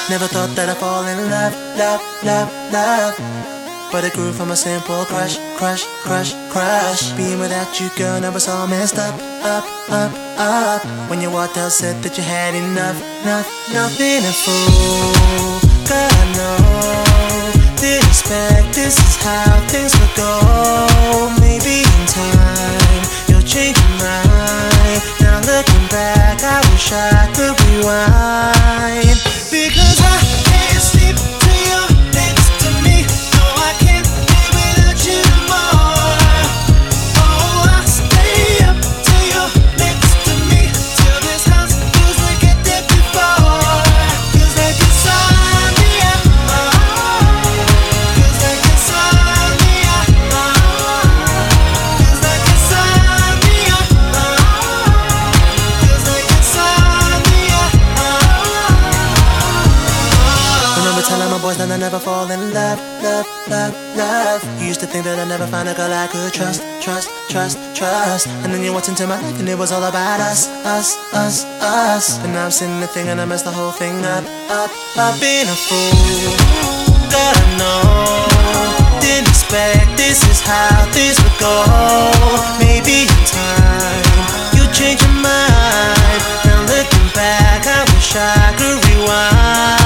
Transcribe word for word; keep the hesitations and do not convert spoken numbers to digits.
Never thought that I'd fall in love, love, love, love. But it grew from a simple crush, crush, crush, crush. Being without you, girl, now it's all messed up, up, up, up. When you walked out, said that you had enough, enough, nothing a fool. God, I know, didn't expect this is how things would go. Maybe in time, you'll change your mind. Now looking back, I wish I could rewind. Because I can't sleep till you're next to me. No, I can't live without you no more. Oh, I'll stay up till you're next to me, till this house feels like it did before. Feels like insomnia, oh. Feels like insomnia, oh. Feels like insomnia, oh. Feels like insomnia, oh. Remember telling my boys that I never fall in love, love, love, love. You used to think that I'd never find a girl I could trust, trust, trust, trust. And then you walked into my life and it was all about us, us, us, us. And now I'm sitting there thinking I messed the whole thing up, up, up. Being a fool, God, I know, didn't expect this is how things would go. Maybe in time, you change your mind. Now looking back, I wish I could rewind.